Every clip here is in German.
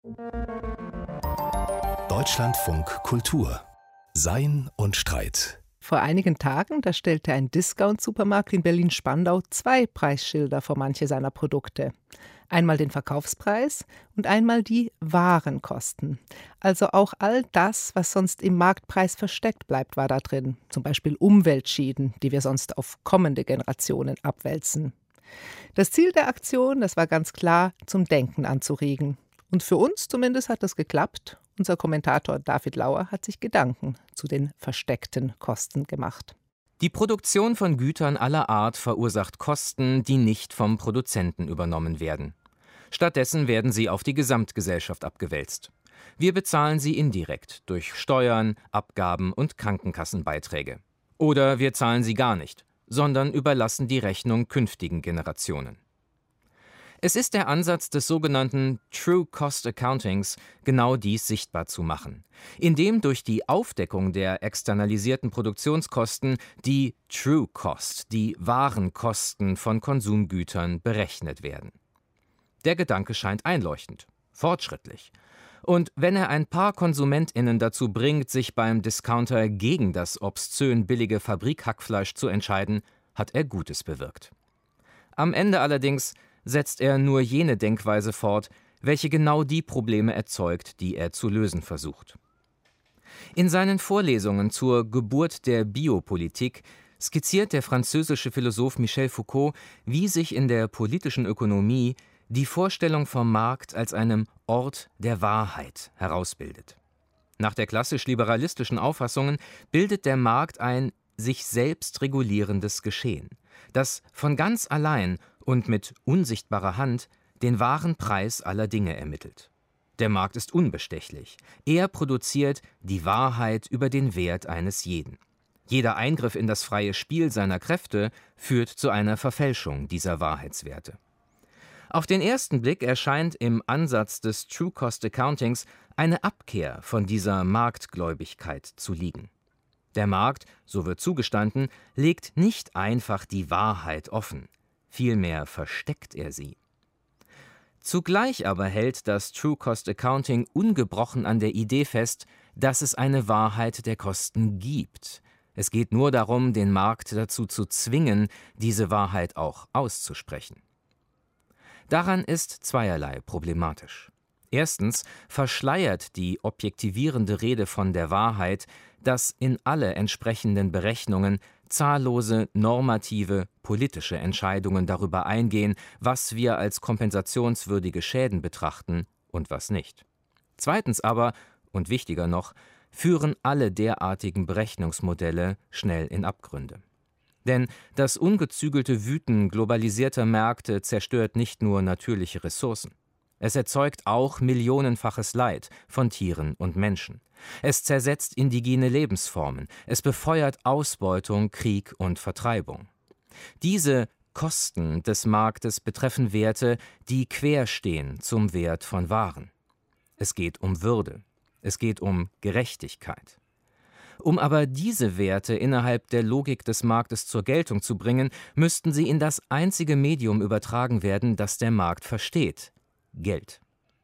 Deutschlandfunk Kultur. Sein und Streit. Vor einigen Tagen, da stellte ein Discount-Supermarkt in Berlin-Spandau 2 Preisschilder vor manche seiner Produkte. Einmal den Verkaufspreis und einmal die Warenkosten. Also auch all das, was sonst im Marktpreis versteckt bleibt, war da drin. Zum Beispiel Umweltschäden, die wir sonst auf kommende Generationen abwälzen. Das Ziel der Aktion, das war ganz klar, zum Denken anzuregen. Und für uns zumindest hat das geklappt. Unser Kommentator David Lauer hat sich Gedanken zu den versteckten Kosten gemacht. Die Produktion von Gütern aller Art verursacht Kosten, die nicht vom Produzenten übernommen werden. Stattdessen werden sie auf die Gesamtgesellschaft abgewälzt. Wir bezahlen sie indirekt durch Steuern, Abgaben und Krankenkassenbeiträge. Oder wir zahlen sie gar nicht, sondern überlassen die Rechnung künftigen Generationen. Es ist der Ansatz des sogenannten True Cost Accountings, genau dies sichtbar zu machen, indem durch die Aufdeckung der externalisierten Produktionskosten die True Cost, die wahren Kosten von Konsumgütern, berechnet werden. Der Gedanke scheint einleuchtend, fortschrittlich. Und wenn er ein paar KonsumentInnen dazu bringt, sich beim Discounter gegen das obszön billige Fabrikhackfleisch zu entscheiden, hat er Gutes bewirkt. Am Ende allerdings setzt er nur jene Denkweise fort, welche genau die Probleme erzeugt, die er zu lösen versucht. In seinen Vorlesungen zur Geburt der Biopolitik skizziert der französische Philosoph Michel Foucault, wie sich in der politischen Ökonomie die Vorstellung vom Markt als einem Ort der Wahrheit herausbildet. Nach der klassisch-liberalistischen Auffassung bildet der Markt ein sich selbst regulierendes Geschehen, das von ganz allein und mit unsichtbarer Hand den wahren Preis aller Dinge ermittelt. Der Markt ist unbestechlich. Er produziert die Wahrheit über den Wert eines jeden. Jeder Eingriff in das freie Spiel seiner Kräfte führt zu einer Verfälschung dieser Wahrheitswerte. Auf den ersten Blick erscheint im Ansatz des True Cost Accountings eine Abkehr von dieser Marktgläubigkeit zu liegen. Der Markt, so wird zugestanden, legt nicht einfach die Wahrheit offen. Vielmehr versteckt er sie. Zugleich aber hält das True Cost Accounting ungebrochen an der Idee fest, dass es eine Wahrheit der Kosten gibt. Es geht nur darum, den Markt dazu zu zwingen, diese Wahrheit auch auszusprechen. Daran ist zweierlei problematisch. Erstens verschleiert die objektivierende Rede von der Wahrheit, dass in alle entsprechenden Berechnungen zahllose normative, politische Entscheidungen darüber eingehen, was wir als kompensationswürdige Schäden betrachten und was nicht. Zweitens aber, und wichtiger noch, führen alle derartigen Berechnungsmodelle schnell in Abgründe. Denn das ungezügelte Wüten globalisierter Märkte zerstört nicht nur natürliche Ressourcen. Es erzeugt auch millionenfaches Leid von Tieren und Menschen. Es zersetzt indigene Lebensformen. Es befeuert Ausbeutung, Krieg und Vertreibung. Diese Kosten des Marktes betreffen Werte, die quer stehen zum Wert von Waren. Es geht um Würde. Es geht um Gerechtigkeit. Um aber diese Werte innerhalb der Logik des Marktes zur Geltung zu bringen, müssten sie in das einzige Medium übertragen werden, das der Markt versteht: Geld.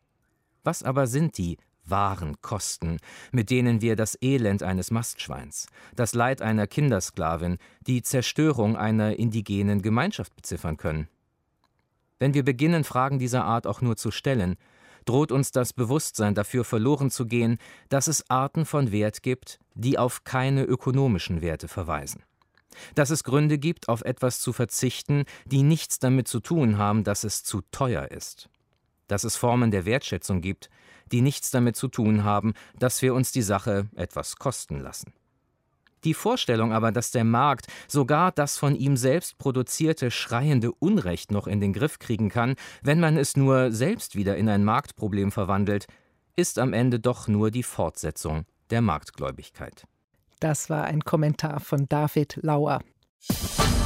Was aber sind die wahren Kosten, mit denen wir das Elend eines Mastschweins, das Leid einer Kindersklavin, die Zerstörung einer indigenen Gemeinschaft beziffern können? Wenn wir beginnen, Fragen dieser Art auch nur zu stellen, droht uns das Bewusstsein dafür verloren zu gehen, dass es Arten von Wert gibt, die auf keine ökonomischen Werte verweisen. Dass es Gründe gibt, auf etwas zu verzichten, die nichts damit zu tun haben, dass es zu teuer ist. Dass es Formen der Wertschätzung gibt, die nichts damit zu tun haben, dass wir uns die Sache etwas kosten lassen. Die Vorstellung aber, dass der Markt sogar das von ihm selbst produzierte schreiende Unrecht noch in den Griff kriegen kann, wenn man es nur selbst wieder in ein Marktproblem verwandelt, ist am Ende doch nur die Fortsetzung der Marktgläubigkeit. Das war ein Kommentar von David Lauer.